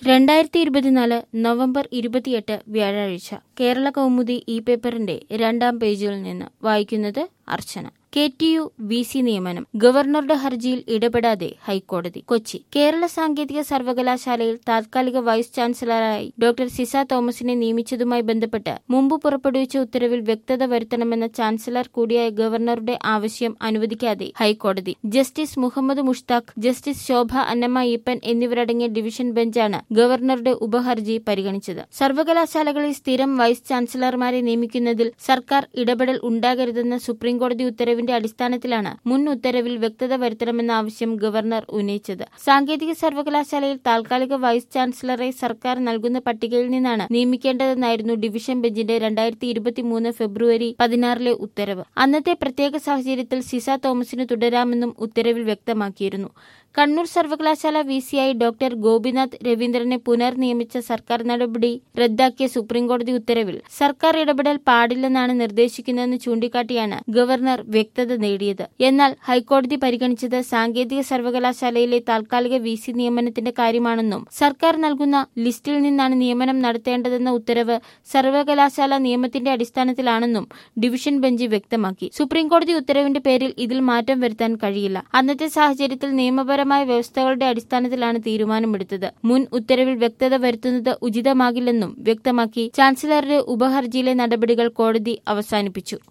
2024 November 28 വ്യാഴാഴ്ച കേരള കൗമുദി ഈ പേപ്പറിന്റെ 2ാം പേജിൽ നിന്ന് വായിക്കുന്നത് അർച്ചന. KTU VC നിയമനം ഗവർണറുടെ ഹർജിയിൽ ഇടപെടാതെ ഹൈക്കോടതി. കൊച്ചി. കേരള സാങ്കേതിക സർവകലാശാലയിൽ താത്കാലിക വൈസ് ചാൻസലറായി ഡോക്ടർ സിസ തോമസിനെ നിയമിച്ചതുമായി ബന്ധപ്പെട്ട് മുമ്പ് പുറപ്പെടുവിച്ച ഉത്തരവിൽ വ്യക്തത വരുത്തണമെന്ന ചാൻസലർ കൂടിയായ ഗവർണറുടെ ആവശ്യം അനുവദിക്കാതെ ഹൈക്കോടതി. ജസ്റ്റിസ് മുഹമ്മദ് മുഷ്താഖ്, ജസ്റ്റിസ് ശോഭ അന്നമ്മയ്യപ്പൻ എന്നിവരടങ്ങിയ ഡിവിഷൻ ബെഞ്ചാണ് ഗവർണറുടെ ഉപഹർജി പരിഗണിച്ചത്. സർവകലാശാലകളിൽ സ്ഥിരം വൈസ് ചാൻസലർമാരെ നിയമിക്കുന്നതിൽ സർക്കാർ ഇടപെടൽ ഉണ്ടാകരുതെന്ന സുപ്രീംകോടതി ഉത്തരവിന്റെ അടിസ്ഥാനത്തിലാണ് മുൻ ഉത്തരവിൽ വ്യക്തത വരുത്തണമെന്ന ആവശ്യം ഗവർണർ ഉന്നയിച്ചത്. സാങ്കേതിക സർവകലാശാലയിൽ താൽക്കാലിക വൈസ് ചാൻസലറെ സർക്കാർ നൽകുന്ന പട്ടികയിൽ നിന്നാണ് നിയമിക്കേണ്ടതെന്നായിരുന്നു ഡിവിഷൻ ബെഞ്ചിന്റെ 2023 ഫെബ്രുവരി 16 ഉത്തരവ്. അന്നത്തെ പ്രത്യേക സാഹചര്യത്തിൽ സിസ തോമസിന് തുടരാമെന്നും ഉത്തരവിൽ വ്യക്തമാക്കിയിരുന്നു. കണ്ണൂർ സർവകലാശാല VCയായി ഡോക്ടർ ഗോപിനാഥ് രവീന്ദ്രനെ പുനർനിയമിച്ച സർക്കാർ നടപടി റദ്ദാക്കിയ സുപ്രീംകോടതി ഉത്തരവിൽ സർക്കാർ ഇടപെടൽ പാടില്ലെന്നാണ് നിർദ്ദേശിക്കുന്നതെന്ന് ചൂണ്ടിക്കാട്ടിയാണ് ഗവർണർ വ്യക്തത നേടിയത്. എന്നാൽ ഹൈക്കോടതി പരിഗണിച്ചത് സാങ്കേതിക സർവകലാശാലയിലെ താൽക്കാലിക VC നിയമനത്തിന്റെ കാര്യമാണെന്നും സർക്കാർ നൽകുന്ന ലിസ്റ്റിൽ നിന്നാണ് നിയമനം നടത്തേണ്ടതെന്ന ഉത്തരവ് സർവകലാശാല നിയമത്തിന്റെ അടിസ്ഥാനത്തിലാണെന്നും ഡിവിഷൻ ബെഞ്ച് വ്യക്തമാക്കി. സുപ്രീംകോടതി ഉത്തരവിന്റെ പേരിൽ ഇതിൽ മാറ്റം വരുത്താൻ കഴിയില്ല. അന്നത്തെ സാഹചര്യത്തിൽ നിയമപരമായ വ്യവസ്ഥകളുടെ അടിസ്ഥാനത്തിലാണ് തീരുമാനമെടുത്തത്. മുൻ ഉത്തരവിൽ വ്യക്തത വരുത്തുന്നത് ഉചിതമാകില്ലെന്നും വ്യക്തമാക്കി ചാൻസലറുടെ ഉപഹർജിയിലെ നടപടികൾ കോടതി അവസാനിപ്പിച്ചു.